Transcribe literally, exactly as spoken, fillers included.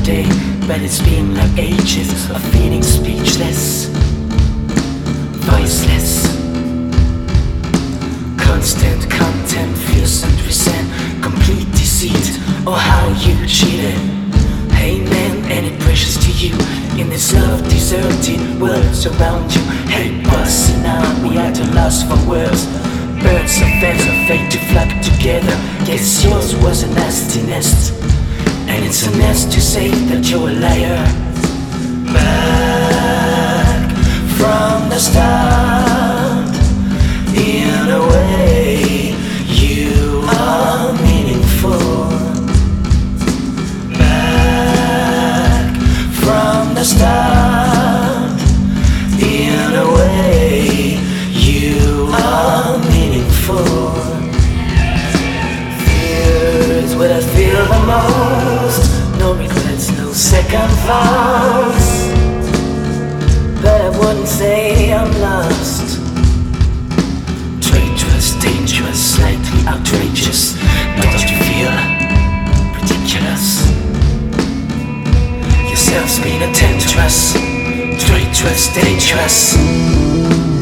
yesterday, but it's been like ages of feeling speechless, voiceless. Constant contempt, fears and resent, complete deceit, or how you cheated. Hey man, any precious to you in this love deserted world around you? Hey boss, now we at a loss for words. Birds of feathers are fate to flock together. Guess yours was a nasty nest, and it's a nest to say that you're a liar. Back from the start, in a way, you are meaningful. Back from the start, in a way, you are meaningful. Fear is what I feel the most. No regrets, no second thoughts, but I wouldn't say I'm lost. Traitorous, dangerous, slightly outrageous. Don't you feel ridiculous? Yourself's been a temptress. Traitorous, dangerous.